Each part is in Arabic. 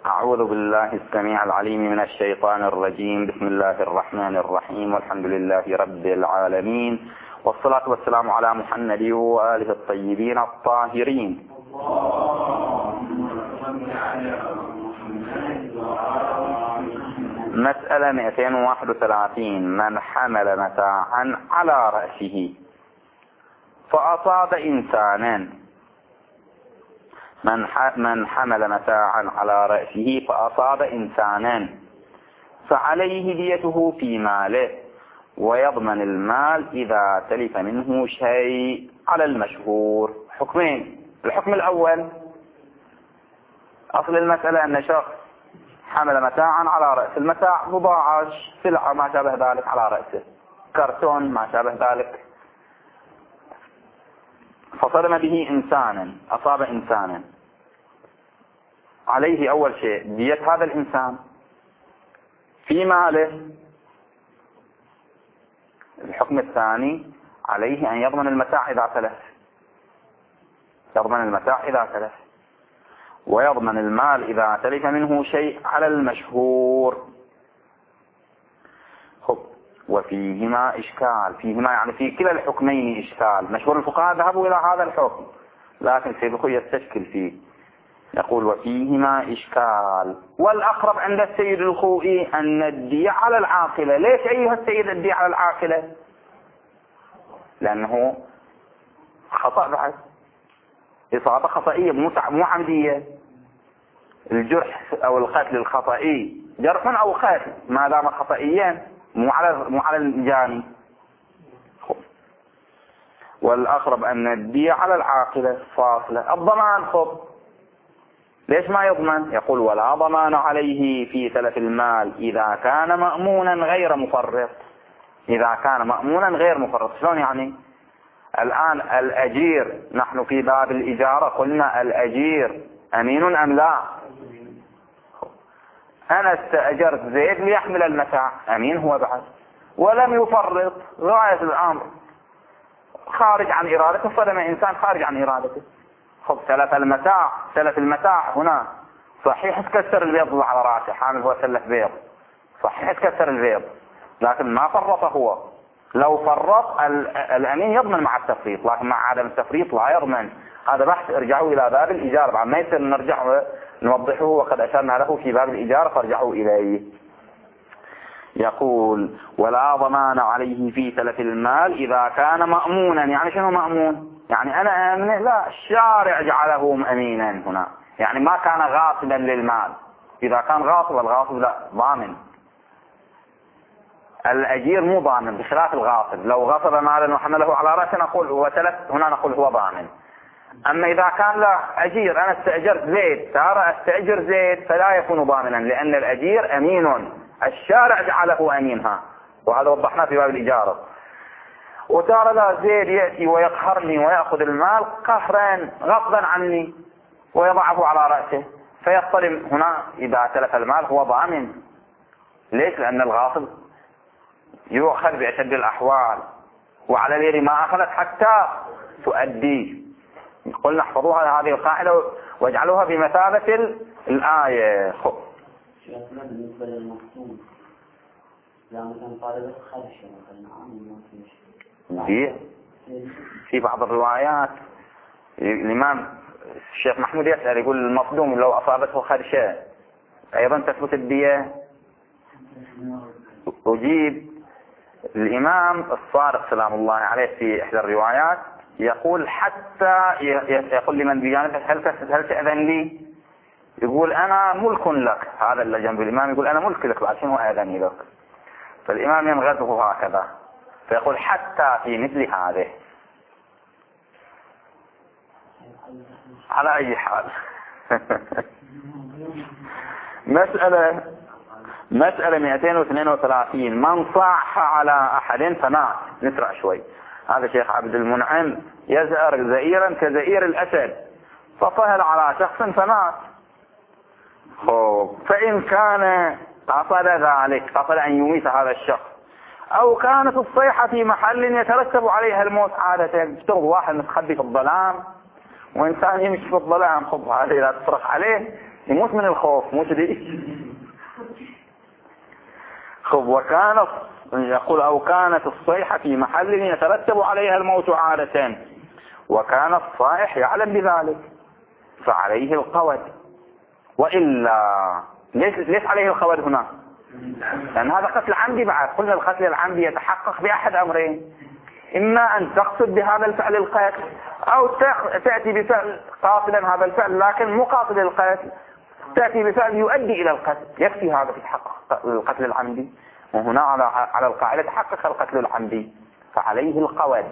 أعوذ بالله السميع العليم من الشيطان الرجيم. بسم الله الرحمن الرحيم، والحمد لله رب العالمين، والصلاة والسلام على محمد وآله الطيبين الطاهرين. مسألة 231. من حمل متاعا على رأسه فأصاب إنسانا. من حمل متاعا على رأسه فأصاب إنسانا فعليه ديته في ماله، ويضمن المال إذا تلف منه شيء على المشهور. حكمين. الحكم الأول، أصل المسألة أن شخص حمل متاعا على رأس. المتاع بضاعة، سلعة، ما شابه ذلك على رأسه، كرتون، ما شابه ذلك. فصدم به إنسانا، أصاب إنسانا، عليه أول شيء دية هذا الإنسان في ماله. الحكم الثاني، عليه أن يضمن المتاع إذا تلف. يضمن المتاع إذا تلف، ويضمن المال إذا تلف منه شيء على المشهور. وفيهما إشكال. فيهما يعني في كلا الحكمين إشكال. مشهور الفقهاء ذهبوا إلى هذا الحكم، لكن سيد الخوي يستشكل فيه. يقول وفيهما إشكال، والأقرب عند السيد الخوئي أن الدية على العاقلة. ليش أيها السيد الدية على العاقلة؟ لأنه خطأ بعد، إصابة خطئية مو عمدية. الجرح أو القتل الخطئي جرح أو قتل ما دام خطئيا، مو على الجاني. والأقرب أن الدية على العاقلة فاصلة. الضمان ليش ما يضمن؟ يقول ولا ضمان عليه في تلف المال إذا كان مأمونا غير مفرط. إذا كان مأمونا غير مفرط. شلون يعني؟ الآن الأجير، نحن في باب الإجارة قلنا الأجير أمين أم لا؟ أنا استأجرت زيد ليحمل المتاع، أمين هو بعد، ولم يفرط غاية الأمر، خارج عن إرادته، صدم إنسان خارج عن إرادته. تلف المتاع هنا. صحيح تكسر البيض على رأسه، حامل هو سلف بيض، صحيح تكسر البيض، لكن ما فرط هو. لو فرط الأمين يضمن مع التفريط، لكن مع عدم التفريط لا يضمن. هذا بحث ارجعوا إلى باب الإجارة، بعد ما يصير نرجع نوضحه، وقد أشرنا له في باب الإجارة فارجعوا إليه. يقول ولا ضمان عليه في تلف المال إذا كان مأمونا. يعني شنو مأمون؟ يعني أنا آمن؟ لا، الشارع جعله أمينا هنا، يعني ما كان غاصبا للمال. إذا كان غاصب، الغاصب لا ضامن. الأجير مو ضامن بخلاف الغاصب. لو غصب مالا وحمله على رأسه نقول هو تلف، هنا نقول هو ضامن. أما إذا كان لا أجير، أنا استأجرت زيد، صار أستأجر زيد، فلا يكون ضامنا، لأن الأجير أمين، الشارع جعله أمينها، وهذا وضحناه في باب الإجارة. وترى لا زيد يأتي ويقهرني ويأخذ المال قهرا غصبا عني ويضعه على رأسه، فيصطدم هنا. إذا تلف المال هو ضامن. ليش؟ لأن الغاصب يؤخذ بأشد الأحوال، وعلى اليد ما أخذت حتى تؤدي. قلنا احفظوها هذه القاعدة واجعلوها بمثابة الآية. بالنسبة للمقصود، لا مثلا طالب خدشة مثلا في بعض الروايات الإمام الشيخ محمود يسأل، يقول المصدوم لو أصابته خدشة أيضا تثبت الدية. أجيب الإمام الصادق سلام الله عليه في إحدى الروايات يقول حتى يقول لمن بجانبه هل تأذن لي؟ يقول أنا ملك لك. هذا اللي جنب الإمام يقول أنا ملك لك، لكن هو أذني لك. فالإمام ينغزه هكذا، فيقول حتى في مثل هذه. على أي حال مسألة 232. من صاح على أحد فمات. نسرع شوي. هذا شيخ عبد المنعم يزأر زئيرا كزئير الأسد، فصهل على شخص فمات. فإن كان قصد ذلك، قصد أن يميت هذا الشخص، أو كانت الصيحة في محل يترتب عليها الموت. عادة يفترض واحد متخبي في الظلام وإنسان يمشي في الظلام، خذ هذا إذا تصرخ عليه يموت من الخوف مو كذي. خب يقول أو كانت الصيحة في محل يترتب عليها الموت عادة وكان الصائح يعلم بذلك فعليه القود. وإلا ليش عليه القود هنا؟ لأن هذا قتل عمدي. بعد قلنا القتل العمدي يتحقق بأحد أمرين: إما أن تقصد بهذا الفعل القتل، أو تأتي بفعل قاصدا هذا الفعل لكن مو قاصد القتل، تأتي بفعل يؤدي إلى القتل. يكفي هذا في تحقق القتل العمدي. وهنا على القاعدة تحقق القتل العمدي فعليه القود.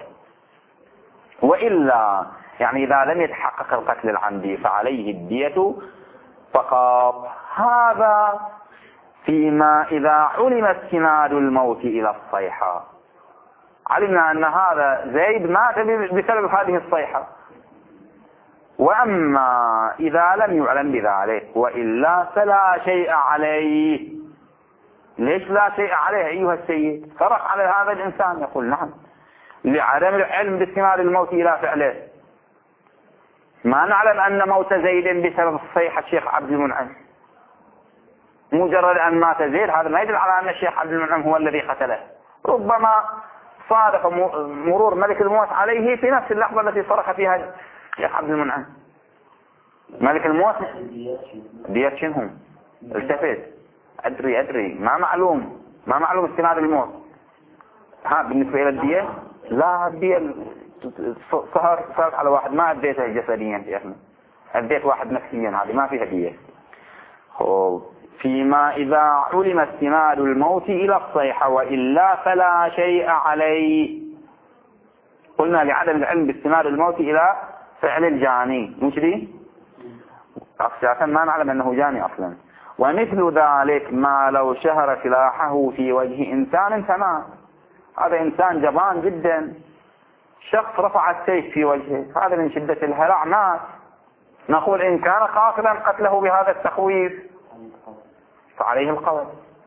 وإلا يعني إذا لم يتحقق القتل العمدي فعليه الدية فقط. هذا فيما إذا علم استناد الموت إلى الصيحة. علمنا أن هذا زيد مات بسبب هذه الصيحة. وأما إذا لم يعلم بذلك وإلا فلا شيء عليه. ليش لا شيء عليه أيها السيد؟ فرق على هذا الإنسان. يقول نعم، لعدم العلم باستناد الموت إلى فعله. ما نعلم أن موت زيد بسبب الصيحة الشيخ عبد المنعم. مجرد أن مات زيد هذا ما يدل على أن الشيخ عبد المنعم هو الذي قتله. ربما صادف مرور ملك الموت عليه في نفس اللحظة التي صرخ فيها الشيخ عبد المنعم. ملك الموت ديت شنهم؟ التفت. أدري ما معلوم استناد الموت. بالنسبة إلى الدية لا، الدية صارت على واحد ما أديته جسديا يا أخي، أديت واحد نفسيا، هذه ما فيها دية. فيما إذا علم استناد الموت إلى الصيحة وإلا فلا شيء عليه. قلنا لعدم العلم باستناد الموت إلى فعل الجاني، مش دي؟ أصلا ما نعلم أنه جاني أصلا. ومثل ذلك ما لو شهر سلاحه في وجه إنسان فمات. هذا إنسان جبان جدا، شخص رفع السيف في وجهه، هذا من شدة الهلع مات. نقول إن كان قاصدا قتله بهذا التخويف فعليه القول.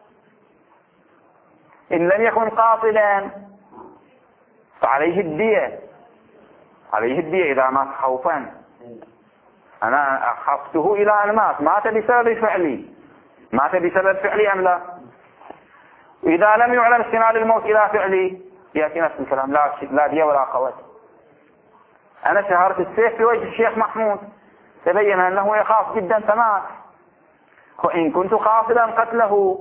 إن لم يكن قاصدا فعليه الدية. عليه الدية إذا مات خوفا. أنا أخفته إلى أن مات بسبب فعلي. مات بسبب فعلي أم لا؟ إذا لم يعلم استناد الموت إلى فعلي يأتي نفس الكلام، لا دية ولا قوت. أنا شهرت السيف في وجه الشيخ محمود، تبين أنه يخاف جدا فمات. وإن كنت قاصدا قتله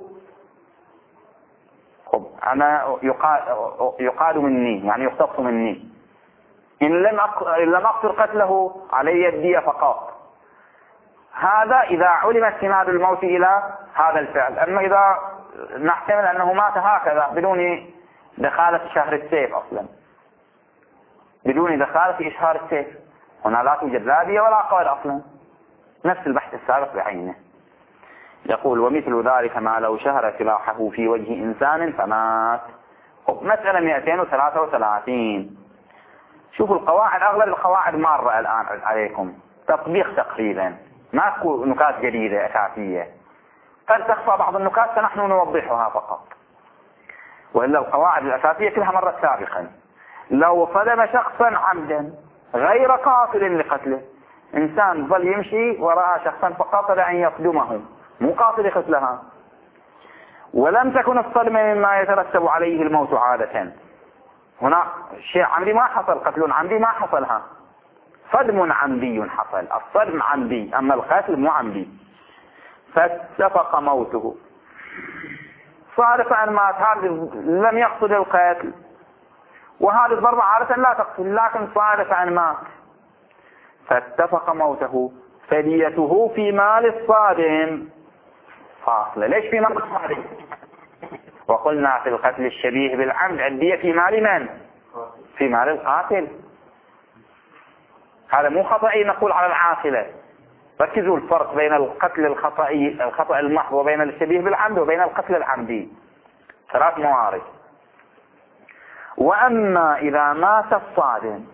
أنا يقاد مني، يعني يختص مني. إن لم أقصد قتله علي الدية فقط. هذا إذا علم استناد الموت إلى هذا الفعل. أما إذا نحتمل أنه مات هكذا بدون دخالة شهر السيف أصلا، بدون دخالة إشهار السيف، هنا لا توجد لا دية ولا قول أصلا. نفس البحث السابق بعينه. يقول ومثل ذلك ما لو شهر سلاحه في وجه إنسان فمات. مسألة 233. شوفوا القواعد، أغلب القواعد مارة الآن عليكم، تطبيق تقريبا، ماكو نكات جديدة أساسية. قد تخفى بعض النكات فنحن نوضحها فقط، وإلا القواعد الأساسية كلها مرت سابقا. لو صدم شخصا عمدا غير قاصد لقتله، إنسان ظل يمشي ورأى شخصا فقاصد أن يصدمه، مو قاصد قتلها، ولم تكن الصدمة مما يترتب عليه الموت عادة. هنا شيء عمدي ما حصل، قتل عمدي ما حصلها، صدم عمدي حصل. الصدم عمدي أما القتل مو عمدي. فاتفق موته، صادف أن مات، هذا لم يقصد القتل، وهذه الضربة عادة لا تقتل، لكن صادف أن مات. فاتفق موته فديته في مال الصادم فاصلة. ليش في مال الصادم؟ وقلنا في القتل الشبيه بالعمد الدية في مال من؟ في مال القاتل. هذا مو خطأي نقول على العاقلة. ركزوا الفرق بين القتل الخطأ المحض وبين الشبيه بالعمد وبين القتل العمدي، 3 موارد. وأما إذا مات الصادم،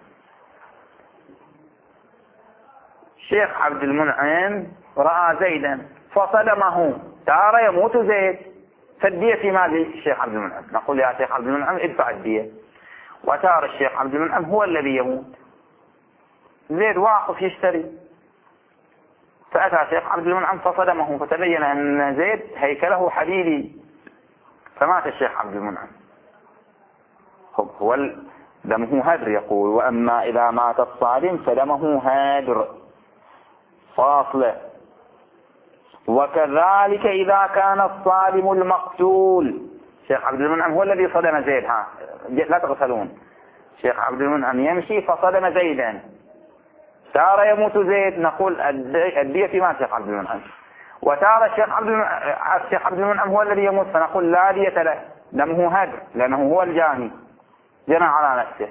الشيخ عبد المنعم رأى زيدا فصدمه، تارى يموت زيد، فالدية في مال الشيخ عبد المنعم. نقول يا شيخ عبد المنعم ادفع الدية، وتارى الشيخ عبد المنعم هو الذي يموت، زيد واقف يشتري، فأتى شيخ عبد المنعم فصدمه، فتبين أن زيد هيكله حديدي، فمات الشيخ عبد المنعم. هو دمه هدر. يقول وأما إذا مات الصادم فدمه هادر فاصلة. وكذلك إذا كان الصادم المقتول. شيخ عبد المنعم هو الذي صدم زيد، لا تغفلون. شيخ عبد المنعم يمشي فصدم زيدا، تارة يموت زيد، نقول الدية في مال شيخ عبد المنعم. وتارة الشيخ عبد المنعم هو الذي يموت، فنقول لا دية له، دمه هدر، لأنه هو الجاني، جنى على نفسه.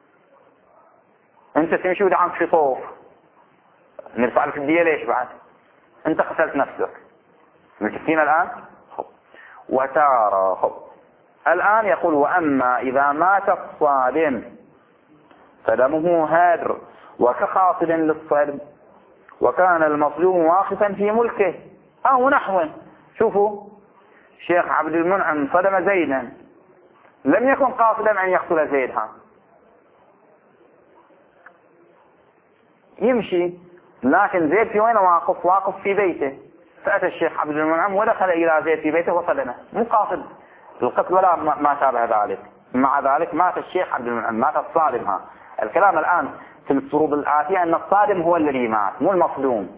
أنت تمشي ودعمك في طوف، نرفع لك الدية ليش بعد؟ أنت قتلت نفسك. متفقين الآن؟ وتارة الآن يقول وأما إذا مات الصادم فدمه هادر وكخاطب للصدم، وكان المظلوم واقفا في ملكه أو نحوه. شوفوا، شيخ عبد المنعم صدم زيدا، لم يكن قاصدا أن يقتل زيدها، يمشي، لكن زيد في وين واقف في بيته. فأتى الشيخ عبد المنعم ودخل إلى زيد في بيته وصدمه، مو قاصد القتل ولا ما شابه ذلك. مع ذلك مات الشيخ عبد المنعم، مات الصادم. الكلام الآن في الفروض الآتية أن الصادم هو الذي مات مو المصدوم.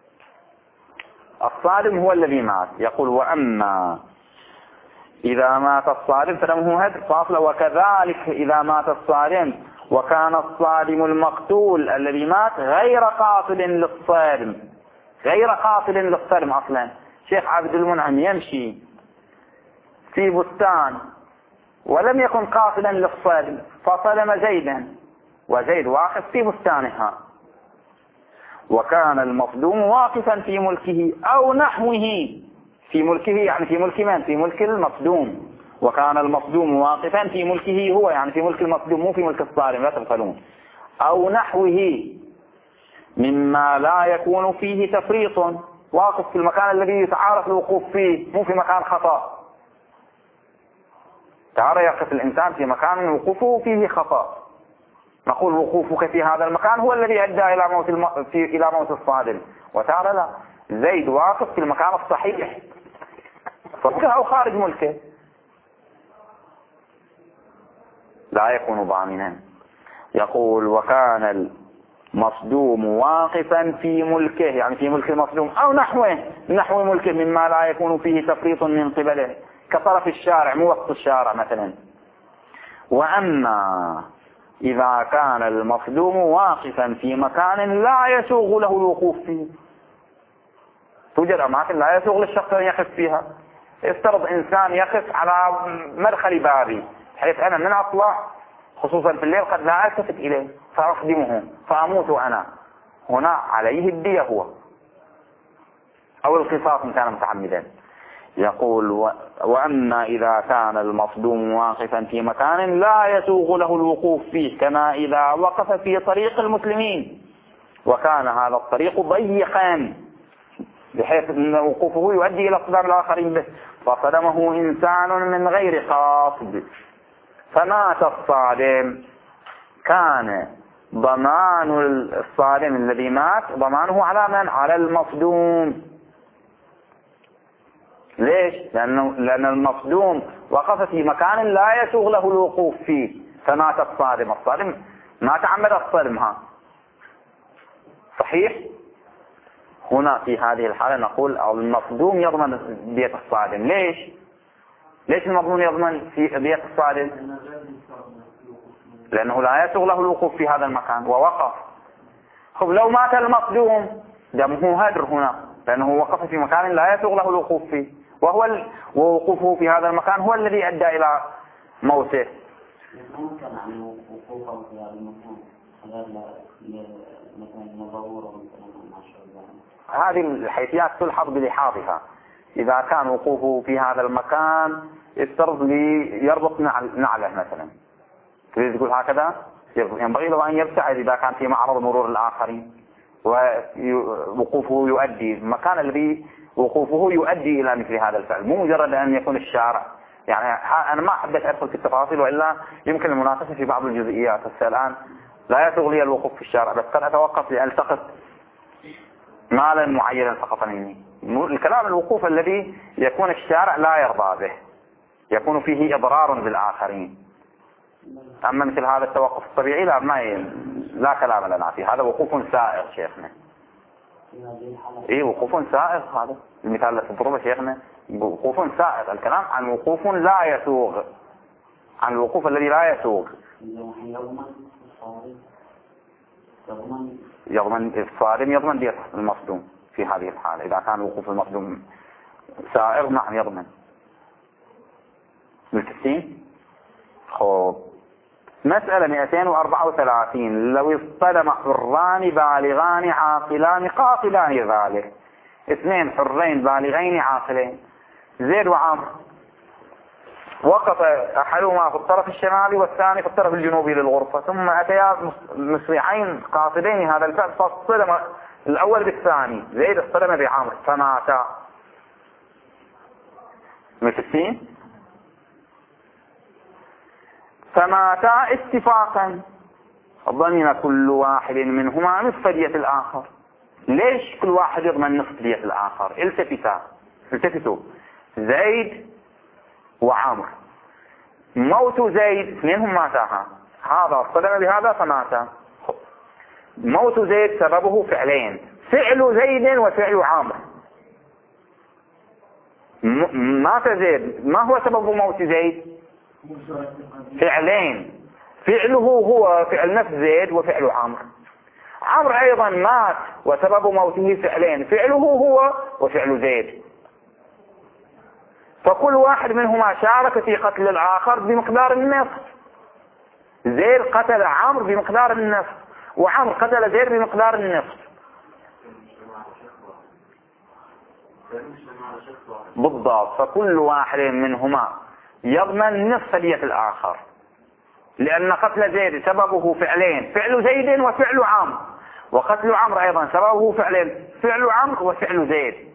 الصادم هو الذي مات. يقول وأما إذا مات الصادم فدمه هدر فاصلة. وكذلك إذا مات الصادم وكان الصادم المقتول الذي مات غير قاتل للصادم، غير قاتل للصادم. أصلا شيخ عبد المنعم يمشي في بستان ولم يكن قاتلا للصادم، فصدم زيدا وزيد واقف في بستانها، وكان المصدوم واقفا في ملكه أو نحوه. في ملكه يعني في ملك من؟ في ملك المصدوم. وكان المصدوم واقفا في ملكه هو، يعني في ملك المصدوم مو في ملك الصادم، لا تبخلون. أو نحوه مما لا يكون فيه تفريط، واقف في المكان الذي يتعارف الوقوف فيه، مو في مكان خطأ. تعالى يقف الإنسان في مكان وقوفه فيه خطأ، نقول وقوفك في هذا المكان هو الذي أدى إلى موت الصادم. وتعالى لا، زيد واقف في المكان الصحيح أو خارج ملكه، لا يكون ضامنا. يقول وكان المصدوم واقفا في ملكه، يعني في ملك المصدوم أو نحو ملكه مما لا يكون فيه تفريط من قبله، كطرف الشارع مو وسط الشارع مثلا. وأما إذا كان المصدوم واقفا في مكان لا يسوغ له الوقوف فيه، توجد أماكن لا يسوغ للشخص أن يقف فيها. يفترض إنسان يقف على مدخل بابي، حيث أنا من أطلع خصوصا في الليل قد لا ألتفت إليه فأخدمه فأموت أنا، هنا عليه الدية هو أو القصاص إن كان متعمدا. يقول وأما إذا كان المصدوم واقفا في مكان لا يسوغ له الوقوف فيه، كما إذا وقف في طريق المسلمين وكان هذا الطريق ضيقا بحيث أن وقوفه يؤدي إلى صدام الآخرين به، فصدمه إنسان من غير قاصد فمات الصادم، كان ضمان الصادم الذي مات ضمانه على من؟ على المصدوم. ليش؟ لأن المصدوم وقف في مكان لا يسوغ له الوقوف فيه فمات الصادم. الصادم ما تعمد الصدمها، صحيح؟ هنا في هذه الحالة نقول المصدوم يضمن دية الصادم. ليش المظلوم يضمن في دية الصادم؟ لأنه لا يسوغ له الوقوف في هذا المكان ووقف. لو مات المصدوم دمه هدر هنا، لأنه وقف في مكان لا يسوغ له الوقوف فيه، ووقوفه في هذا المكان هو الذي أدى إلى موته. ممكن أن وقوفه في هذا المكان مثلا ضرورة مثلا ما شاء الله. هذه الحيثيات تلحظ بلحاظها. إذا كان وقوفه في هذا المكان يفترض يربط نعله مثلا، تريد تقول هكذا، ينبغي له أن يبتعد إذا كان في معرض مرور الآخرين، ووقوفه يؤدي المكان الذي وقوفه يؤدي إلى مثل هذا الفعل، مو مجرد أن يكون الشارع. يعني أنا ما حبيت أدخل في التفاصيل وإلا يمكن المناقشة في بعض الجزئيات. الآن لا يسوغ لي الوقوف في الشارع، بس قد أتوقف لألتقط مالا معينا فقط مني. الكلام الوقوف الذي يكون الشارع لا يرضى به، يكون فيه إضرار بالآخرين. أما مثل هذا التوقف الطبيعي لا كلام لنا فيه، هذا وقوف سائغ شيخنا. وقوف سائغ، هذا المثال الذي تضربه شيخنا وقوف سائغ. الكلام عن وقوف لا يسوغ، عن الوقوف الذي لا يسوغ. يضمن الصارم، يضمن دية المصدوم في هذه الحالة. إذا كان وقوف المصدوم سائغ نعم يضمن. ملتفتين؟ خوب. مسألة 234. لو اصطدم حران بالغان عاقلان قاصدان ذلك، اثنين حرين بالغين عاقلين زيد وعمرو، وقف أحدهما في الطرف الشمالي والثاني في الطرف الجنوبي للغرفة، ثم أتيا مسرعين قاصدين هذا الفعل، فاصطدم الأول بالثاني، زيد اصطدم بعمرو فماتا. متفقين؟ فماتا اتفاقا ضمن كل واحد منهما نصف دية الآخر. ليش كل واحد يضمن نصف دية الآخر؟ التفتوا زيد وعمرو، موت زيد اثنينهم ماتاها، هذا اصطدم بهذا فماتا. موت زيد سببه فعلين، فعل زيد وفعل عمرو. مات زيد، ما هو سبب موت زيد؟ فعلين، فعله هو فعل نفس زيد وفعل عمرو. عمرو ايضا مات وسبب موته فعلين، فعله هو وفعل زيد. فكل واحد منهما شارك في قتل الآخر بمقدار النصف. زيد قتل عمرو بمقدار النصف، وعمرو قتل زيد بمقدار النصف. بالضبط. فكل واحد منهما يضمن نصف دية الآخر، لأن قتل زيد سببه فعلين، فعل زيد وفعل عمرو، وقتل عمرو أيضا سببه فعلين، فعل عمرو وفعل زيد.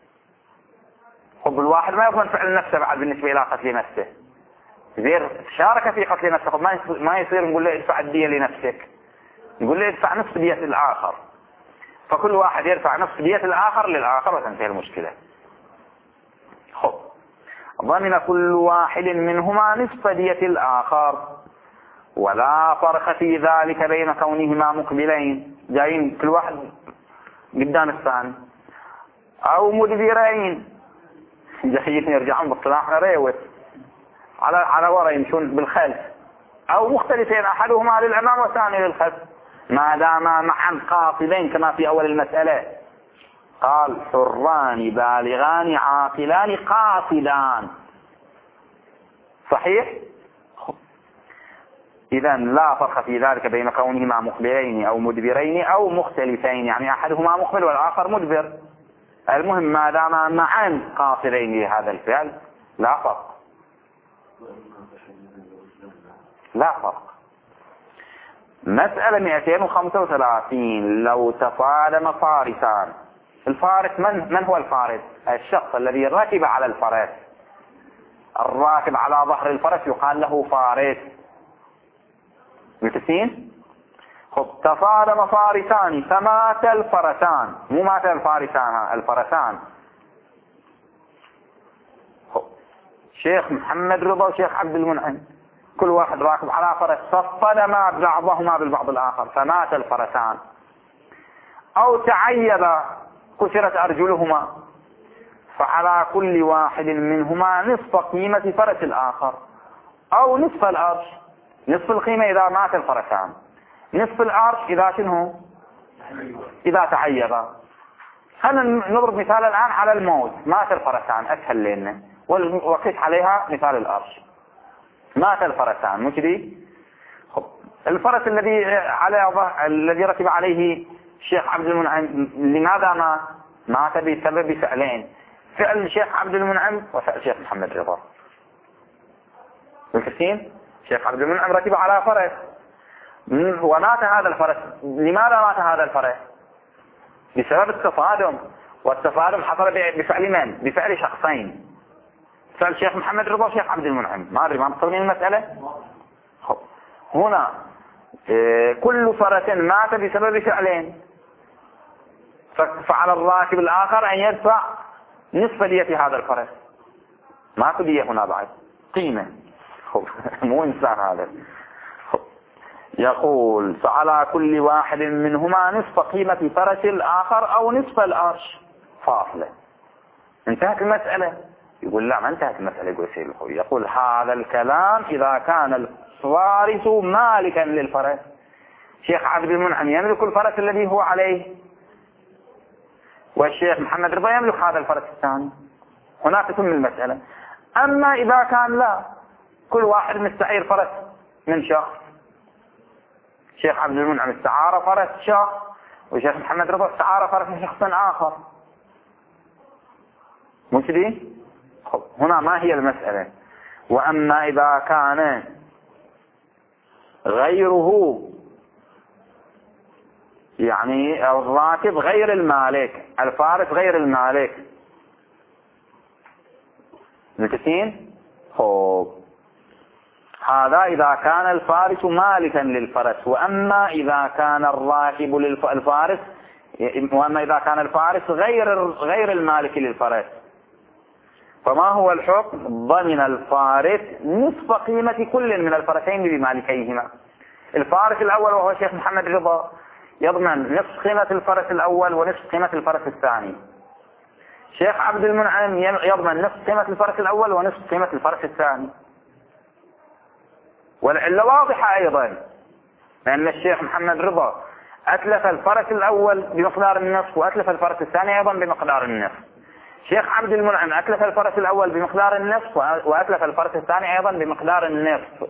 خب الواحد ما يضمن فعل نفسه بعد بالنسبة إلى قتل نفسه. زيد شارك في قتل نفسه، خب ما يصير نقول له ادفع الدية لنفسك، نقول له ادفع نصف دية الآخر. فكل واحد يدفع نصف دية الآخر للآخر وتنتهي المشكلة. خب ضمن كل واحد منهما نصف دية الآخر، ولا فرق في ذلك بين كونهما مقبلين، جايين كل واحد قدام الثاني، أو مدبرين، جايين يرجعون بالصلاح ريوت على ورا يمشون بالخلف، أو مختلفين أحدهما للأمام والثاني للخلف، ما داما معا قاصدين كما في أول المسألة. قال حران بالغان عاقلان قاصدان، صحيح؟ إذا لا فرق في ذلك بين كونهما مقبلين أو مدبرين أو مختلفين، يعني أحدهما مقبل والآخر مدبر. المهم ما دام معا قاصدين لهذا الفعل لا فرق، لا فرق. مسألة 235. لو تفادم فارسان. الفارس من هو الفارس؟ الشخص الذي ركب على الفرس. الراكب على ظهر الفرس يقال له فارس. متفقين؟ خب تفادم فارسان فمات الفرسان، مو مات الفارسان، الفرسان. خب شيخ محمد رضا وشيخ عبد المنعم كل واحد راكب على فرس، فاصطدما بعضهما بالبعض الآخر فمات الفرسان. أو تعيبا كسرت أرجلهما، فعلى كل واحد منهما نصف قيمة فرس الآخر، أو نصف الأرش. نصف القيمة إذا مات الفرسان، نصف الأرش إذا شنو؟ إذا تعيبا. خلينا نضرب مثال الآن على الموت. مات الفرسان أسهل لنا، وقيس عليها مثال الأرش. مات الفرسان مش دي؟ الفرس الذي ركب عليه الشيخ عبد المنعم لماذا مات بسبب فعلين، فعل الشيخ عبد المنعم وفعل الشيخ محمد رضا. بالكثير الشيخ عبد المنعم ركب على فرس ومات هذا الفرس. لماذا مات هذا الفرس؟ بسبب التصادم، والتصادم حصل بفعل من؟ بفعل شخصين، فعل الشيخ محمد رضا والشيخ عبد المنعم. ما أدري ما متصورين المسألة؟ هنا كل فرس مات بسبب فعلين، فعلى الراكب الآخر أن يدفع نصف دية هذا الفرس. ماكو دية هنا بعد، قيمة. مو إنسان هذا. يقول فعلى كل واحد منهما نصف قيمة فرس الآخر أو نصف الأرش فاصلة. انتهت المسألة؟ يقول لا، ما انتهت المسألة. يقول هذا الكلام إذا كان الفارس مالكا للفرس. شيخ عبد المنعم يملك الفرس الذي هو عليه، والشيخ محمد رضا يملك هذا الفرس الثاني، هناك تتم المسألة. أما إذا كان لا، كل واحد مستعير فرس من شخص، شيخ عبد المنعم استعار فرس شخص، وشيخ محمد رضا استعار فرس من شخص آخر، مش دي؟ هنا ما هي المسألة. وأما إذا كان غيره، يعني الراكب غير المالك، الفارس غير المالك، متفقين؟ هذا إذا كان الفارس مالكا للفرس. وأما إذا كان الراكب للفارس، وأما إذا كان الفارس غير المالك للفرس، فما هو الحكم؟ ضمن الفارس نصف قيمة كل من الفرسين بمالكيهما. الفارس الأول وهو شيخ محمد رضا يضمن نصف قيمة الفرس الأول ونصف قيمة الفرس الثاني. شيخ عبد المنعم يضمن نصف قيمة الفرس الأول ونصف قيمة الفرس الثاني. والعلة واضحة أيضا، لأن الشيخ محمد رضا أتلف الفرس الأول بمقدار النصف، وأتلف الفرس الثاني أيضا بمقدار النصف. شيخ عبد المنعم أتلف الفرس الأول بمقدار النصف، وأتلف الفرس الثاني أيضا بمقدار النصف.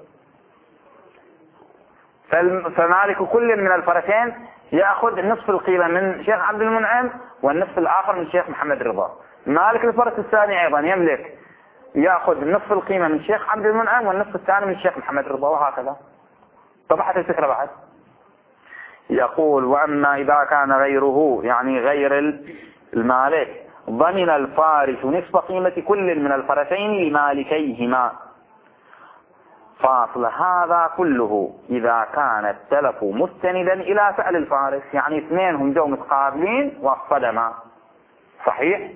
فمالك كل من الفرسين يأخذ نصف القيمة من شيخ عبد المنعم والنصف الآخر من شيخ محمد رضا. مالك الفرس الثاني أيضا يملك يأخذ نصف القيمة من شيخ عبد المنعم والنصف الثاني من شيخ محمد رضا، وهكذا. طبعت الفكرة بعد. يقول وأما إذا كان غيره، يعني غير المالك، ضمن الفارس نصف قيمة كل من الفرسين لمالكيهما. فاصل هذا كله إذا كان التلف مستندا إلى فعل الفارس، يعني اثنين هم جو متقابلين واصطدما، صحيح؟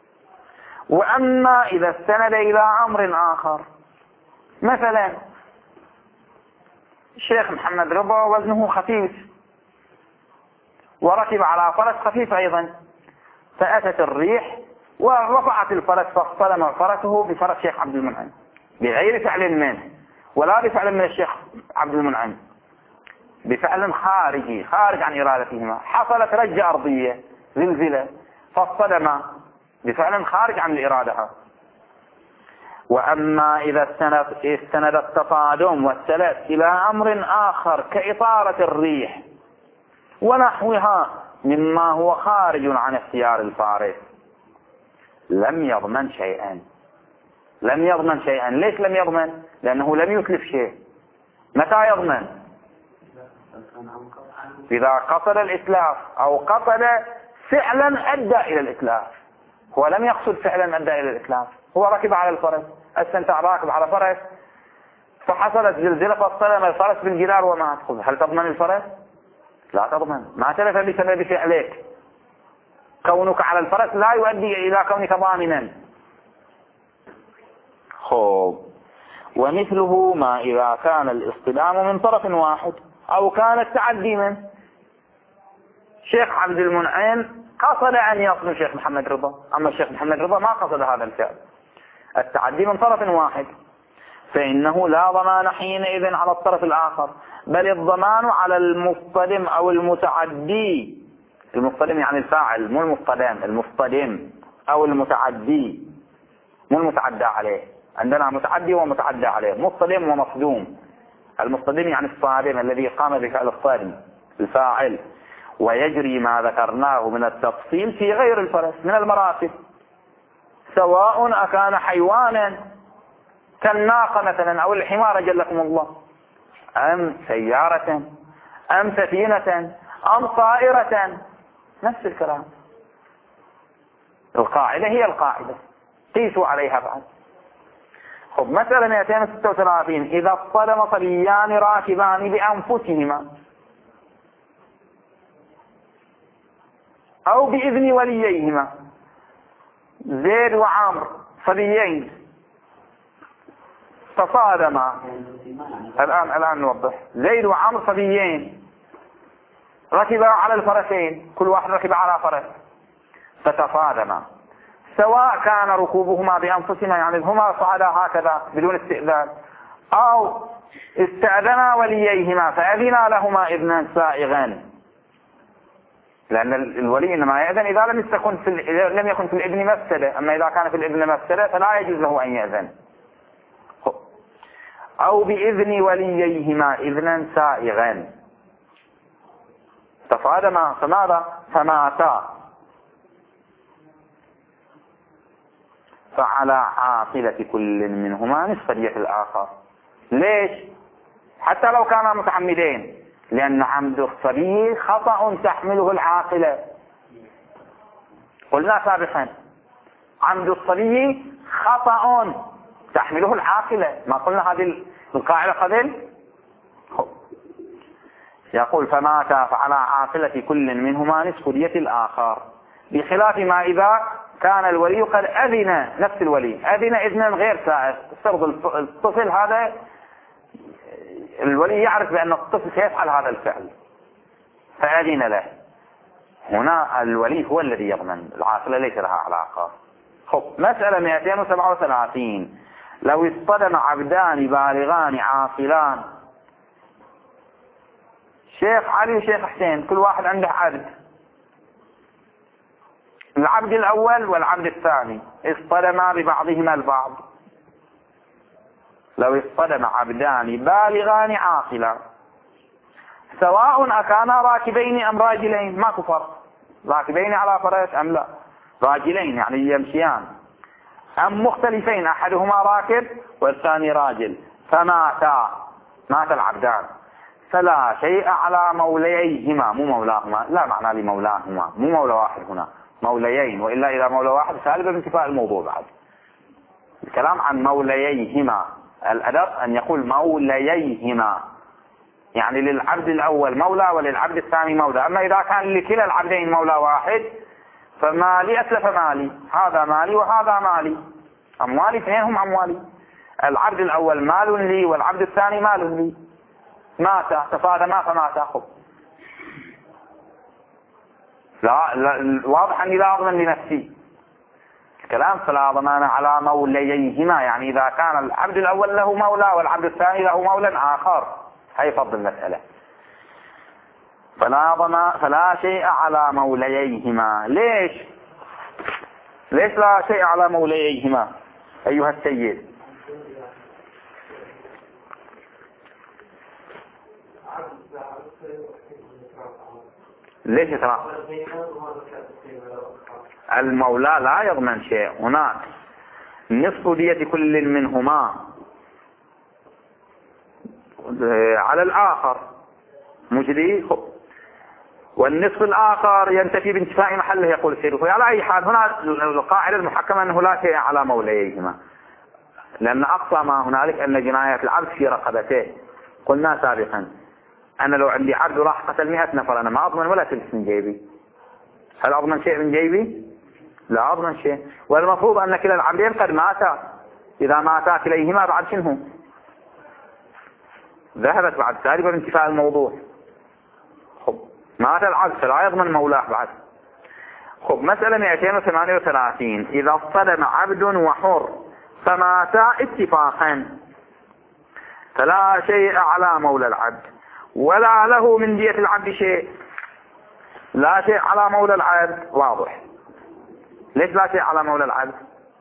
وأما إذا استند إلى أمر آخر، مثلا الشيخ محمد رضا وزنه خفيف وركب على فرس خفيف أيضا، فأتت الريح ورفعت الفرس فاصطدم فرسه بفرس شيخ عبد المنعم بغير فعل منه ولا بفعل من الشيخ عبد المنعم، بفعل خارجي خارج عن إرادتهما. حصلت رجة أرضية، زلزلة، فاصطدم بفعل خارج عن الإرادة. وأما إذا استند التصادم والتلف إلى أمر آخر كإطارة الريح ونحوها مما هو خارج عن اختيار الفارس، لم يضمن شيئا. لم يضمن شيئا. ليش لم يضمن؟ لأنه لم يتلف شيء. متى يضمن؟ إذا قصد الإتلاف أو قصد فعلا أدى إلى الإتلاف. هو لم يقصد فعلا أدى إلى الإتلاف، هو ركب على الفرس، استمتع راكب على فرس، فحصلت زلزلة فاصطدم الفرس بالجدار ومات. هل تضمن الفرس؟ لا تضمن. ما تلف بسبب فعلك. كونك على الفرس لا يؤدي إلى كونك ضامنا. ومثله ما إذا كان الاصطدام من طرف واحد أو كان التعدي منه. شيخ عبد المنعم قصد أن يصدم شيخ محمد رضا، أما الشيخ محمد رضا ما قصد هذا الفعل، التعدي من طرف واحد، فإنه لا ضمان حينئذ على الطرف الآخر، بل الضمان على المصطدم أو المتعدي. المصطدم يعني الفاعل، مو المصطدم. المصطدم أو المتعدي، مو المتعدى عليه. عندنا متعدي ومتعدى عليه، مصطدم ومصدوم. المصطدم يعني الصادم الذي قام بفعل الصادم، الفاعل. ويجري ما ذكرناه من التفصيل في غير الفرس من المراتب، سواء أكان حيوانا كالناقة مثلا أو الحمار جلكم الله، أم سيارة أم سفينة أم طائرة، نفس الكلام. القاعدة هي القاعدة، قيسوا عليها بعد. مثلا 236 إذا اصطدم صبيان راكبان بأنفسهما، أو بإذن ولييهما. زيد وعمر صبيين تصادما. الآن نوضح. زيد وعمر صبيين ركبا على الفرسين، كل واحد ركب على فرس، فتصادما، سواء كان ركوبهما بأنفسهما، يعني هما صعدا هكذا بدون استئذان، أو استأذنا ولييهما فأذنا لهما إذنا سائغا، لأن الولي إنما يأذن إذا لم يكن في الإذن مفسدة، أما إذا كان في الإذن مفسدة فلا يجوز له أن يأذن. أو بإذن ولييهما إذنا سائغا. تصادما فماذا؟ فماتا، فعلى عاقلة كل منهما نصف دية الآخر. ليش؟ حتى لو كانا متعمدين، لأن عمد الصبي خطأ تحمله العاقلة. قلنا سابقا عمد الصبي خطأ تحمله العاقلة، ما قلنا هذه القاعدة قبل؟ يقول فمات فعلى عاقلة كل منهما نصف دية الآخر، بخلاف ما إذا كان الولي قد أذن، نفس الولي أذن إذنا غير سائغ. افترض الطفل هذا الولي يعرف بأن الطفل سيفعل هذا الفعل فأذن له، هنا الولي هو الذي يضمن، العاقلة ليس لها علاقة. مسألة 237. لو اصطدم عبدان بالغان عاقلان، شيخ علي وشيخ حسين كل واحد عنده عبد، العبد الأول والعبد الثاني اصطدما ببعضهما البعض. لو اصطدم عبدان بالغان عاقلان سواء أكانا راكبين أم راجلين، ماكو فرق، راكبين على فرس أم لا، راجلين يعني يمشيان، أم مختلفين أحدهما راكب والثاني راجل، مات العبدان، فلا شيء على مولييهما، مو مولاهما، لا معنى لمولاهما، مو مولى واحد هنا، موليين، وإلا إذا مولى واحد سالب بانتفاء الموضوع. بعد الكلام عن مولييهما، الأدب أن يقول مولييهما، يعني للعبد الأول مولى وللعبد الثاني مولى. أما إذا كان لكلا العبدين مولى واحد فمالي أسلف مالي، هذا مالي وهذا مالي، أموالي اثنينهم أموالي، العبد الأول مال لي والعبد الثاني مال لي، مات تفادما فمات. لا واضح أني لا أضمن لنفسي الكلام، فلا ضمان على مولييهما، يعني إذا كان العبد الأول له مولى والعبد الثاني له مولى آخر، هي فضل المسألة. فلا شيء على مولييهما. ليش لا شيء على مولييهما أيها السيد؟ ليش ترى المولى لا يضمن شيء، هناك نصف دية كل منهما على الآخر مجدي، والنصف الآخر ينتفي بانتفاء محله، يقول السيد. على أي حال هنا القاعدة المحكمة أنه لا شيء على موليهما، لأن أقصى ما هنالك أن جناية العبد في رقبته. قلنا سابقا أنا لو عندي عبد راح قتل 100 نفر أنا ما أضمن ولا تلف من جيبي. هل أضمن شيء من جيبي؟ لا أضمن شيء. والمفروض أن كلا العبدين قد ماتا، إذا ماتا كليهما بعد شنو؟ ذهبت بعد سالبة بانتفاء الموضوع. مات العبد فلا يضمن مولاه بعد. مسألة 238. إذا اصطدم عبد وحر فماتا اتفاقا فلا شيء على مولى العبد ولا له من دية العبد شيء. لا شيء على مولى العبد واضح. ليش لا شيء على مولى العبد؟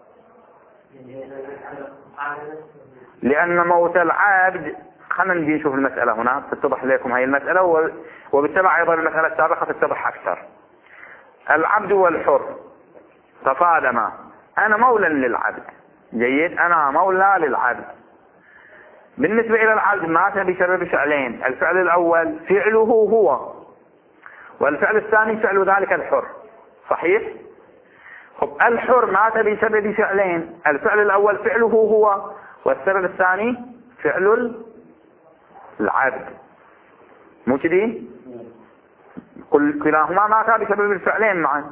لأن موت العبد، خلينا نجي نشوف المسألة هنا تتضح لكم هاي المسألة، وبالتبع أيضا المسألة السابقة تتضح أكثر. العبد والحر تفادما، أنا مولى للعبد، جيد، أنا مولى للعبد. بالنسبة إلى العبد مات بسبب فعلين، الفعل الأول فعله هو، والفعل الثاني فعل ذلك الحر، صحيح؟ الحر مات بسبب فعلين، الفعل الأول فعله هو، والسبب الثاني فعل العبد، مو كذي؟ كلاهما ماتا بسبب الفعلين معا.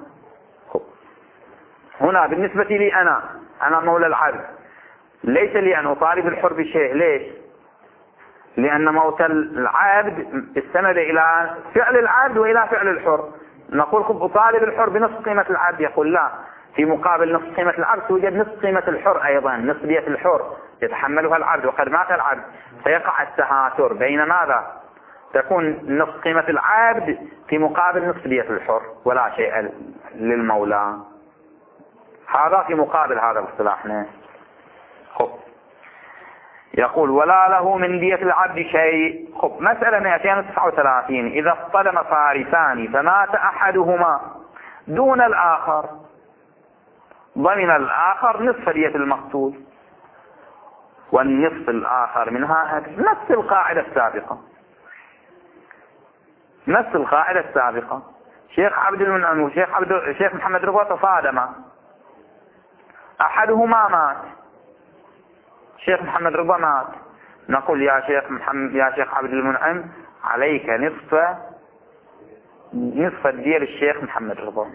هنا بالنسبة لي أنا مولى العبد، ليس لي أن أطالب الحر بشيء. ليش؟ لأن موت العبد استند إلى فعل العبد وإلى فعل الحر. نقول خب أطالب الحر بنصف قيمة العبد، يقول لا، في مقابل نصف قيمة العبد توجد نصف قيمة الحر أيضا، نصف دية الحر يتحملها العبد وقد مات العبد، فيقع التهاتر بين ماذا؟ تكون نصف قيمة العبد في مقابل نصف دية الحر ولا شيء للمولى. هذا في مقابل هذا الاصطلاح. خب يقول ولا له من دية العبد شيء. خب مسألة 239. إذا اصطدم فارسان فمات أحدهما دون الآخر ضمن الآخر نصف دية المقتول والنصف الآخر منها هدر. نفس القاعدة السابقة. شيخ عبد المنعم وشيخ محمد رضا تصادما، أحدهما مات، شيخ محمد رضا مات، نقول يا شيخ عبد المنعم عليك نصف الدية للشيخ محمد رضا.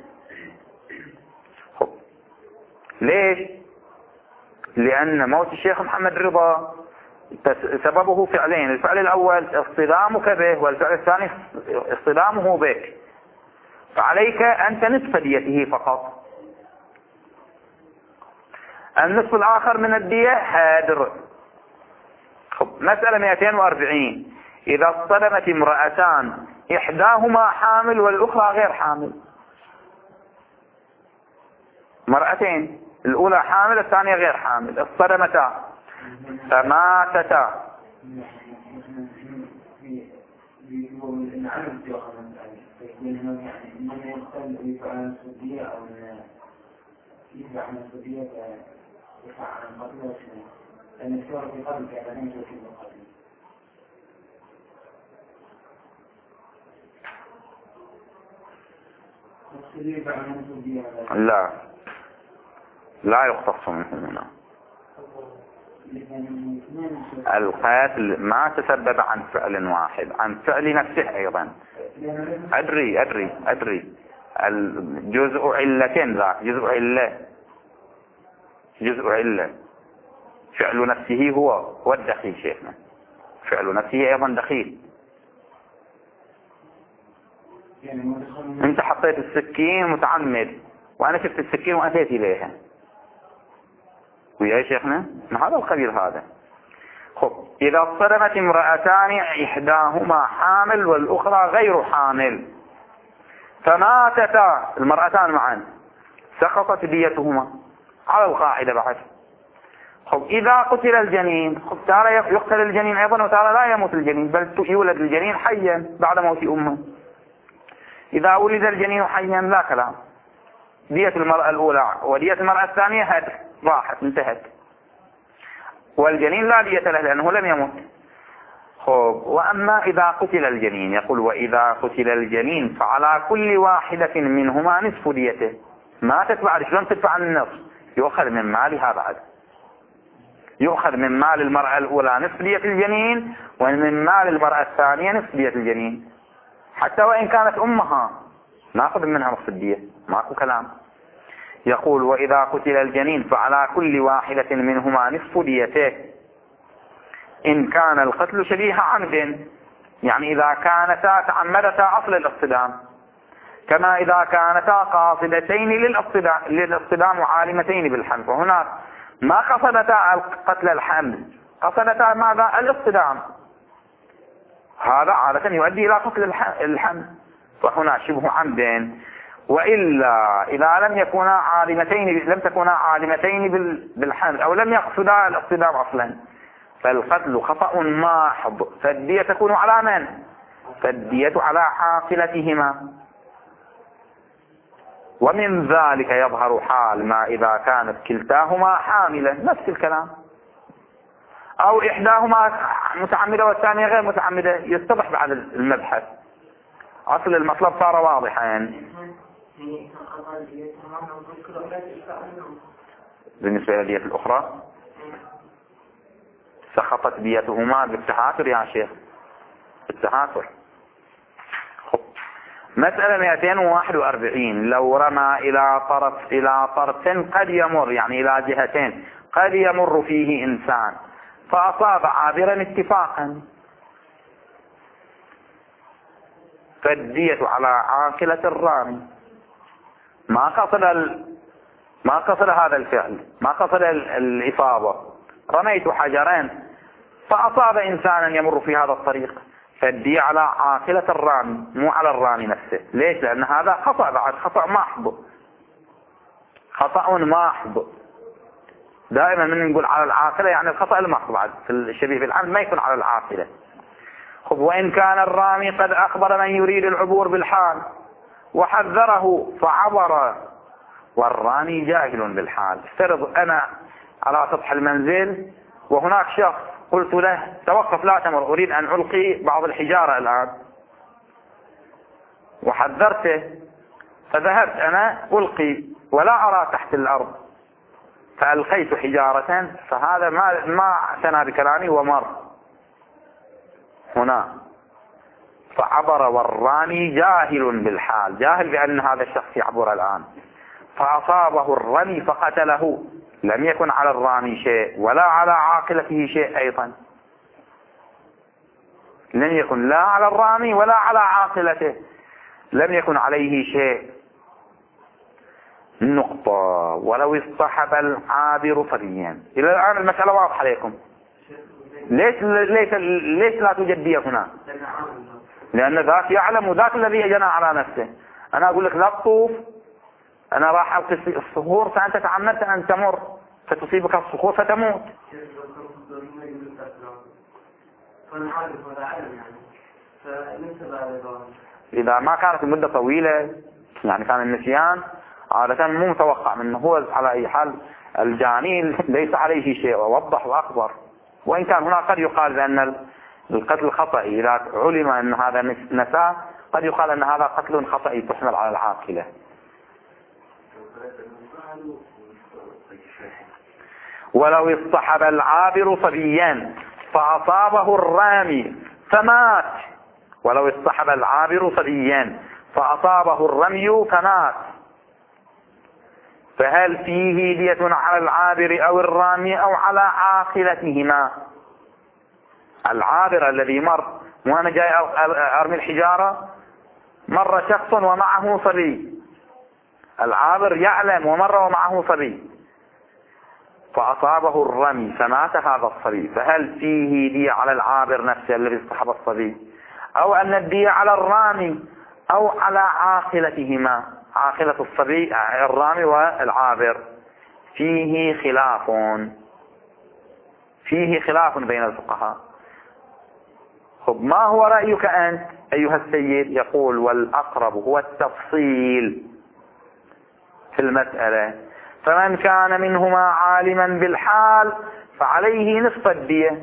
ليش؟ لأن موت الشيخ محمد رضا سببه فعلين، الفعل الأول اصطدامك به والفعل الثاني اصطدامه بك، فعليك أنت نصف ديته فقط. النصف الآخر من الدية هادر. مسألة 240. إذا اصطدمت امرأتان إحداهما حامل والأخرى غير حامل، مرأتين الأولى حامل الثانية غير حامل، اصطدمتا فماتتا. لا يختص منه هنا. القتل ما تسبب عن فعل واحد، عن فعل نفسه أيضا. أدري الجزء علتين، ذاك جزء علة. فعل نفسه هو الدخيل شيخنا، فعل نفسه أيضا دخيل. انت حطيت السكين متعمد وانا شفت السكين واتيت اليها ويا شيخنا من هذا القبيل هذا. خب اذا اصطدمت امرأتان احداهما حامل والاخرى غير حامل فماتتا المرأتان معا سقطت ديتهما على القاعدة بعد. خب اذا قتل الجنين، خب ترى يقتل الجنين ايضا وترى لا يموت الجنين بل يولد الجنين حيا بعد موت امه. إذا ولد الجنين حيا لا كلام، دية المرأة الأولى ودية المرأة الثانية هدر راحت انتهت، والجنين لا دية له لأنه لم يمت. خب وأما إذا قتل الجنين، يقول وإذا قتل الجنين فعلى كل واحدة منهما نصف ديته. ما تدفع، شلون تدفع النصف؟ يؤخذ من مالها بعد، يؤخذ من مال المرأة الأولى نصف دية الجنين ومن مال المرأة الثانية نصف دية الجنين، حتى وإن كانت أمها ناخذ منها نصف الدية، ماكو كلام. يقول وإذا قتل الجنين فعلى كل واحدة منهما نصف ديته إن كان القتل شبيه عمد، يعني إذا كانتا تعمدتا أصل الاصطدام، كما إذا كانتا قاصدتين للاصطدام وعالمتين بالحمل. وهنا ما قصدتا قتل الحمل، قصدتا ماذا؟ الاصطدام. هذا عادة يؤدي إلى قتل الحمل، فهنا شبه عمد. وإلا إذا لم تكونا عالمتين بالحمل أو لم يقصدا الاصطدام أصلا فالقتل خطأ محض، فالدية تكون على من؟ فالدية على عاقلتهما. ومن ذلك يظهر حال ما إذا كانت كلتاهما حاملة، نفس الكلام، أو إحداهما متعمدة والثانية غير متعمدة، يتضح بعد المبحث. أصل المطلب صار واضحا يعني. بالنسبة للدية الأخرى سقطت ديتهما بالتهاتر يا شيخ، بالتهاتر. مسألة 241. لو رمى إلى طرف قد يمر، يعني إلى جهتين قد يمر فيه إنسان، فأصاب عابرا اتفاقا، فالدية على عاقلة الرامي. ما قصد هذا الفعل، ما قصد الإصابة. رميت حجرين فأصاب إنسانا يمر في هذا الطريق، فالدية على عاقلة الرامي مو على الرامي نفسه. ليش؟ لأن هذا خطأ، بعد خطأ محض، خطأ محض. دائما من نقول على العاقلة يعني الخطأ المحض، بعد في الشبيه بالعمد ما يكون على العاقلة. خب، وإن كان الرامي قد أخبر من يريد العبور بالحال وحذره فعبر والرامي جاهل بالحال. افترض أنا على سطح المنزل وهناك شخص قلت له توقف لا تمر، أريد أن ألقي بعض الحجارة الآن، وحذرته، فذهبت أنا ألقي ولا أرى تحت الأرض، فألقيت حجارة، فهذا ما اعتنى بكلامي ومر هنا، فعبر والرامي جاهل بالحال، جاهل بأن هذا الشخص يعبر الآن، فأصابه الرمي فقتله. لم يكن على الرامي شيء ولا على عاقلته شيء أيضا، لم يكن لا على الرامي ولا على عاقلته، لم يكن عليه شيء. نقطة. ولو اصطحب العابر صبيا. إلى الآن المسألة واضحة عليكم. ليش لا توجد دية هنا؟ لأن ذاك يعلم، وذاك الذي جنى على نفسه. أنا أقول لك لا تطوف، أنا راح ألقي الصخور، فأنت تعمدت أن تمر فتصيبك الصخور فتموت. إذا ما كانت المدة طويلة، يعني كان النسيان عادة مو متوقع منه، هو على أي حال الجاني ليس عليه شيء، ووضح وأخبر. وإن كان هنا قد يقال بأن القتل خطئي، إذا علم أن هذا نساء قد يقال أن هذا قتل خطئي تحمل على العاقلة. ولو اصطحب العابر صبيا فأصابه الرامي فمات. ولو اصطحب العابر صبيا فأصابه الرمي فمات، فهل فيه دية على العابر أو الرامي أو على عاقلتهما؟ العابر الذي مر، وأنا جاي أرمي الحجارة، مر شخص ومعه صبي، العابر يعلم ومر ومعه صبي، فأصابه الرمي فمات هذا الصبي، فهل فيه دية على العابر نفسه الذي اصطحب الصبي، أو أن الدية على الرامي أو على عاقلتهما، عاقلة الصبي الرامي والعابر؟ فيه خلاف بين الفقهاء. خب، ما هو رأيك أنت أيها السيد؟ يقول والأقرب هو التفصيل في المسألة، فمن كان منهما عالما بالحال فعليه نصف الدية،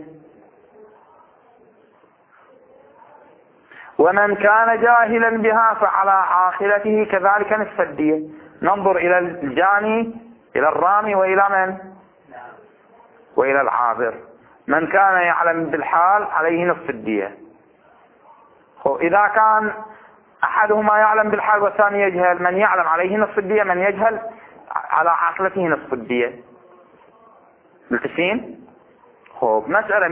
ومن كان جاهلا بها فعلى عاقلته كذلك نصف الدية. ننظر إلى الجاني، إلى الرامي، وإلى من؟ وإلى العابر. من كان يعلم بالحال عليه نصف الدية. إذا كان أحدهما يعلم بالحال والثاني يجهل، من يعلم عليه نصف الدية، من يجهل على عاقلته نصف الدية. ملتفين؟ مسألة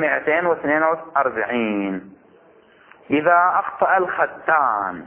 242. إذا أخطأ الختان.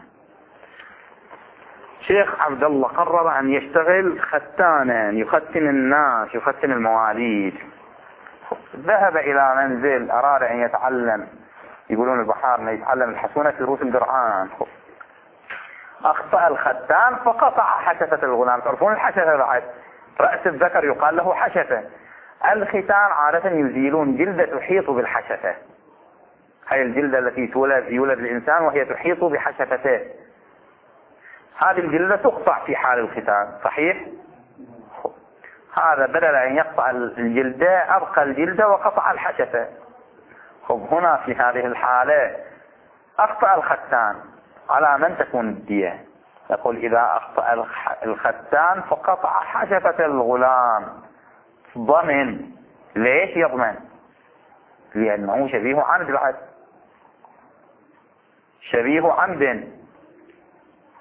شيخ عبد الله قرر أن يشتغل ختانا، يختن الناس، يختن المواليد. ذهب إلى منزل، أراد أن يتعلم، يقولون البحار يتعلم الحسونة في رؤوس القرآن. أخطأ الختان فقطع حشفة الغلام. تعرفون الحشفة بعد؟ رأس الذكر يقال له حشفة. الختان عادة يزيلون جلدة تحيط بالحشفة، هي الجلدة التي يولد الإنسان وهي تحيط بحشفته، هذه الجلدة تقطع في حال الختان، صحيح؟ هذا بدل أن يقطع الجلدة أبقى الجلدة وقطع الحشفة. هنا في هذه الحالة أخطأ الختان، على من تكون الدية؟ يقول إذا أخطأ الختان فقطع حشفة الغلام ضمن. ليش يضمن؟ لأنه شبيه عمد، بعد شبيه عمد.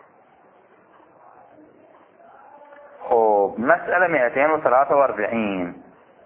مسألة 243.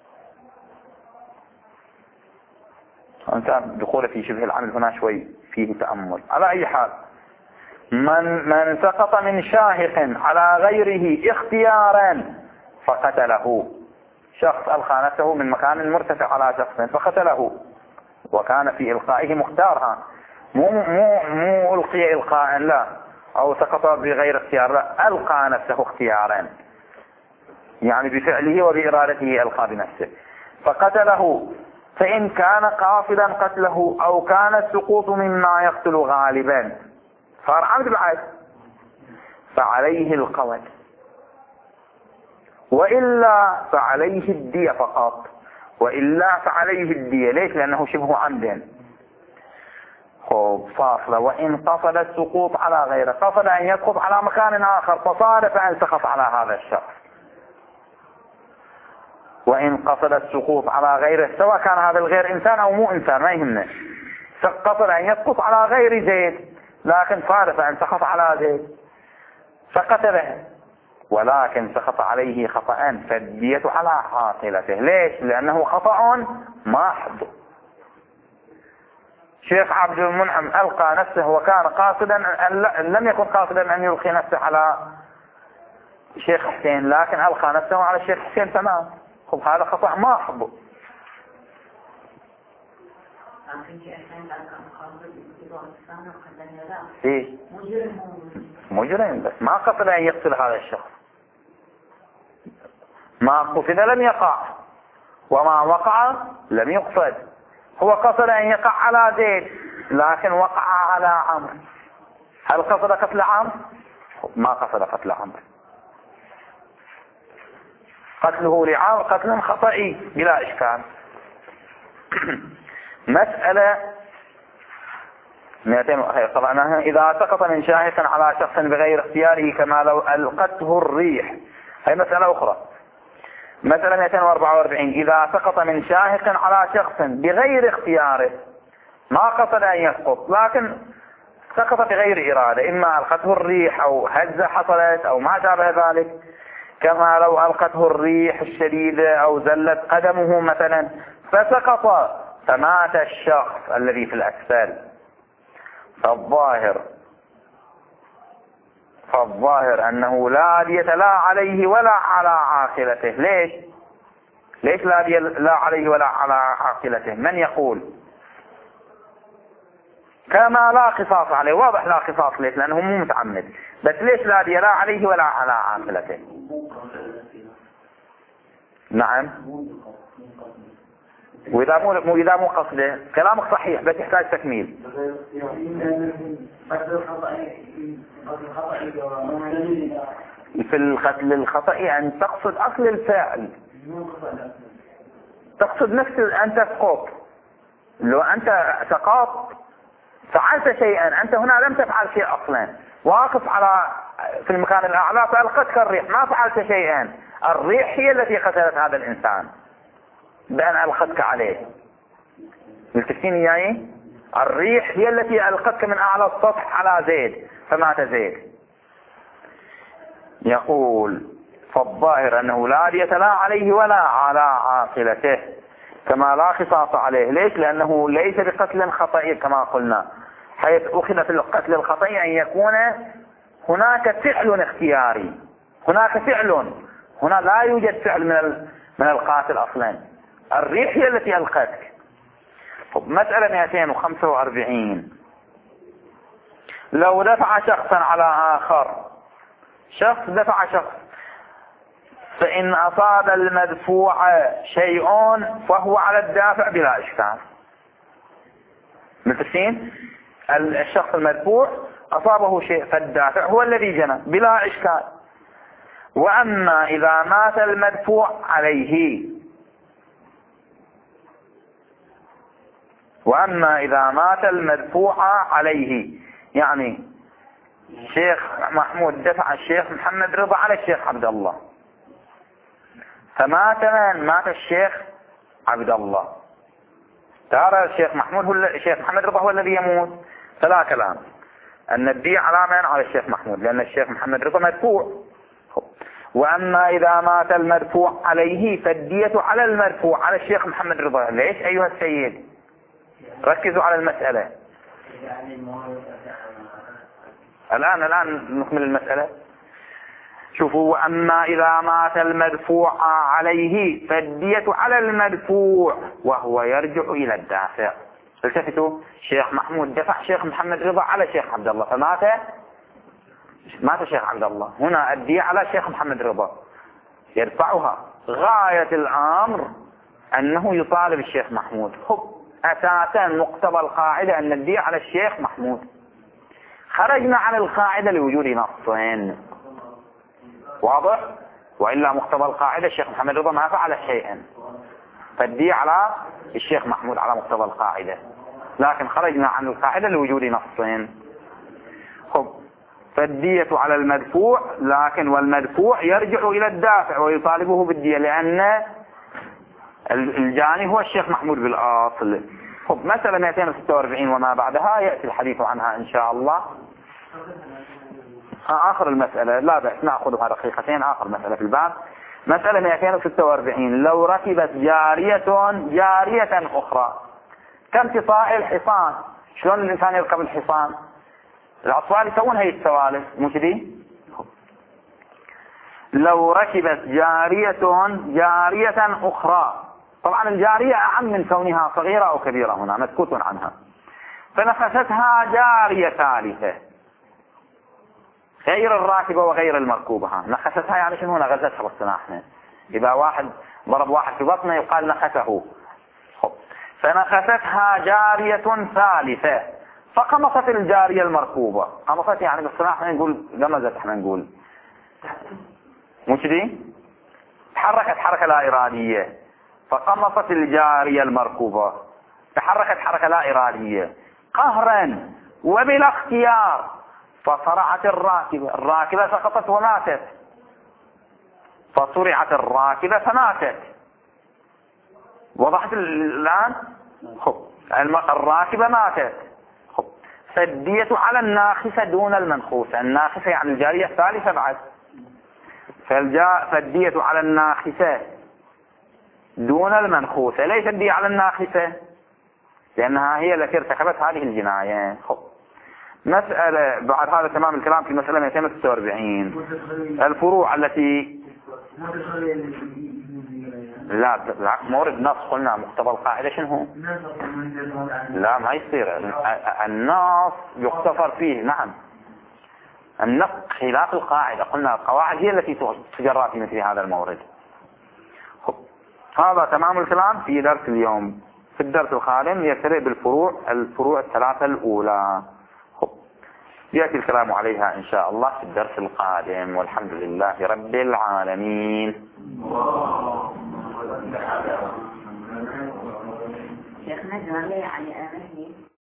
أنت دخول في شبه العمل هنا شوي فيه تأمل. على أي حال، من سقط من شاهق على غيره اختيارا فقتله. شخص ألقى نفسه من مكان مرتفع على شخص فقتله، وكان في إلقائه مختارها، مو ألقي إلقاء لا، أو سقط بغير اختيار لا، ألقى نفسه اختيارا، يعني بفعله وبإرادته ألقى بنفسه فقتله. فإن كان قاصدا قتله أو كان السقوط مما يقتل غالبا صار عمد بعد، فعليه القود، وإلا فعليه الدية فقط، وإلا فعليه الدية. ليش؟ لأنه شبه عمد. خب فاصلة. وإن قصد السقوط على غيره، قصد أن يسقط على مكان آخر فصادف أن سقط على هذا الشخص. وإن قصد السقوط على غيره، سواء كان هذا الغير إنسان أو مو إنسان ما يهمنا، قصد أن يسقط على غير زيد لكن صادف أن سقط على زيد فقتله، ولكن سقط عليه خطأ فالدية على عاقلته. ليش؟ لأنه خطأ محض. شيخ عبد المنعم ألقى نفسه وكان قاصدا لم يكن قاصدا أن يلقي نفسه على شيخ حسين، لكن ألقى نفسه على الشيخ حسين تمام. خب هذا خطأ محض. إيه؟ مجرم، بس ما قصد أن يقتل هذا الشخص. ما قصد لم يقع، وما وقع لم يقصد. هو قصد أن يقع على زيد لكن وقع على عمرو. هل قصد قتل عمرو؟ ما قصد قتل عمرو. قتله لعمرو قتل خطئي بلا إشكال. مسألة 200 طبعا. إذا سقط من شاهق على شخص بغير اختياره كما لو ألقته الريح، هي مسألة أخرى. مسألة 244. إذا سقط من شاهق على شخص بغير اختياره، ما قصد أن يسقط لكن سقط بغير إرادة، إما ألقته الريح أو هزة حصلت أو ما شابه ذلك، كما لو ألقته الريح الشديدة أو زلت قدمه مثلا فسقط فمات الشخص الذي في الأسفل. فالظاهر أنه لا دية لا عليه ولا على عاقلته. ليش لا دية لا عليه ولا على عاقلته؟ من يقول كما لا قصاص عليه؟ واضح لا قصاص. ليش؟ لأنه مو متعمد. بس ليش لا دية لا عليه ولا على عاقلته؟ نعم. وإذا مو قصده كلامك صحيح بس يحتاج تكميل. في القتل الخطأ أن تقصد أصل الفعل، تقصد نفس أن تسقط. لو أنت سقطت فعلت شيئا، أنت هنا لم تفعل شيء أصلا، واقف على في المكان الأعلى فألقتك الريح، ما فعلت شيئا. الريح هي التي قتلت هذا الإنسان بأن ألقتك عليه. ملتفتين إياي؟ الريح هي التي ألقتك من أعلى السطح على زيد فمات زيد. يقول فالظاهر أنه لا دية لا عليه ولا على عاقلته كما لا قصاص عليه. ليش؟ لأنه ليس بقتل خطئي كما قلنا، حيث أخذ في القتل الخطئي أن يكون هناك فعل اختياري، هناك فعل. هنا لا يوجد فعل من القاتل أصلا، الريح هي التي ألقتك. مسألة 245. لو دفع شخصا على آخر، شخص دفع شخص، فإن أصاب المدفوع شيء فهو على الدافع بلا إشكال. متفقين؟ الشخص المدفوع أصابه شيء فالدافع هو الذي جنى بلا إشكال. وأما إذا مات المدفوع عليه، يعني الشيخ محمود دفع الشيخ محمد رضا على الشيخ عبد الله، فمات الشيخ عبد الله، ترى الشيخ محمد رضا هو الذي يموت، فلا كلام أن الدية على من؟ على الشيخ محمود، لأن الشيخ محمد رضا مدفوع. وأما إذا مات المدفوع عليه فالدية على المدفوع على الشيخ محمد رضا. ليش أيها السيد؟ ركزوا على المسألة. الآن نكمل المسألة. شوفوا، وأما إذا مات المدفوع عليه فالدية على المدفوع وهو يرجع إلى الدافع. التفتوا، شيخ محمود دفع شيخ محمد رضا على شيخ عبد الله، فمات شيخ عبد الله، هنا الدية على شيخ محمد رضا يدفعها. غاية الأمر أنه يطالب الشيخ محمود. أساسا مقتضى القاعدة أن الدية على الشيخ محمود. خرجنا عن القاعدة لوجود نصين، واضح؟ وإلا مقتضى القاعدة الشيخ محمد رضا ما فعل شيئا، فالدية على الشيخ محمود على مقتضى القاعدة. لكن خرجنا عن القاعدة لوجود نصين. فالدية على المدفوع، لكن والمدفوع يرجع إلى الدافع ويطالبه بالدية لأن الجاني هو الشيخ محمود بالأصل. مسألة 246 وما بعدها يأتي الحديث عنها إن شاء الله. آخر المسألة، لا بأس نأخذها دقيقتين. آخر مسألة في الباب، مسألة 246. لو ركبت جارية أخرى كامتصاء الحصان. شلون الإنسان يركب الحصان؟ الأطفال يسوون هاي السوالف، مو كذي؟ لو ركبت جارية أخرى، طبعا الجارية أعم من كونها صغيرة أو كبيرة، هنا مسكوت عنها، فنفستها جارية ثالثة غير الراكبة وغير المركوبة. نخستها يعني شنو؟ نغزتها بالصناحنا. إذا واحد ضرب واحد في بطنه يقال نخسه. فنخستها جارية ثالثة فقمصت الجارية المركوبة. قمصت يعني بالصناحنا نقول قمزت، احنا نقول مو كذي؟ تحركت حركة لا إرادية، فقمصت الجارية المركوبة، تحركت حركة لا إرادية قهرا وبلا اختيار، فصرعت الراكبة سقطت وماتت، فصرعت الراكبة فماتت. وضحت الآن؟ الراكبة ماتت، فالدية على الناخسة دون المنخوسة. الناخسة يعني الجارية الثالثة بعد، فالدية على الناخسة دون المنخوسة. ليس الدية على الناخسة لأنها هي التي ارتكبت هذه الجناية. مسألة بعد هذا تمام الكلام في مسألة 246. الفروع التي لا بالعكس مورد نص، قلنا مقتضى القاعدة شنو هو؟ لا ما يصير النص يقتصر فيه. نعم النص خلاف القاعدة، قلنا القواعد هي التي تجرى في مثل هذا المورد. هذا تمام الكلام في درس اليوم. في الدرس القادم يبتدئ الفروع الثلاثة الأولى، يأتي الكلام عليها إن شاء الله في الدرس القادم، والحمد لله رب العالمين. شيخنا جمال يعني